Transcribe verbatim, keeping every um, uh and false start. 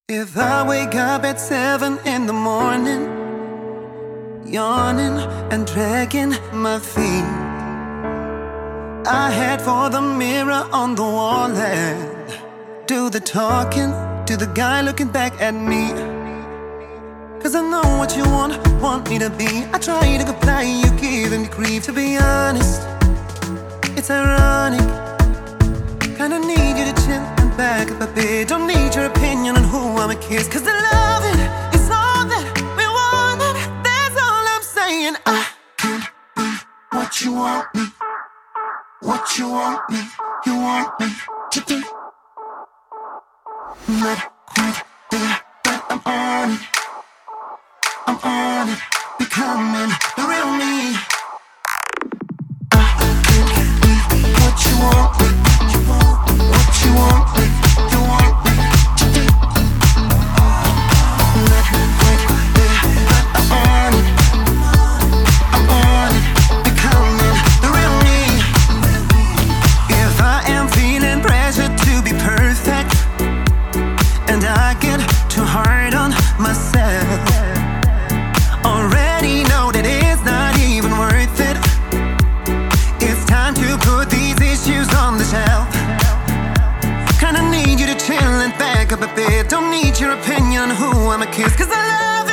If I wake up at seven in the morning, yawning and dragging my feet, I head for the mirror on the wall and do the talking to the guy looking back at me. Cause I know what you want, want me to be. I try to comply, you giving me grief. To be honest, it's ironic. Kinda need you to chill and back up a bit. Don't need your opinion on who I'ma kiss. Cause the loving is all that we wanted. That's all I'm saying. I can't be what you want me, what you want me, you want me to be. Not quite there, but I'm on it. I'm on it, becoming the real me. I can't be what you want me, what you want me, you want me to be. Not quite there, but I'm on it. I'm on it, becoming the real me. If I am feeling pressure to be perfect, and I get too hard on myself, already know that it's not even worth it. It's time to put these issues on the shelf. Kinda need you to chill and back up a bit. Don't need your opinion on who I'ma kiss. Cause I love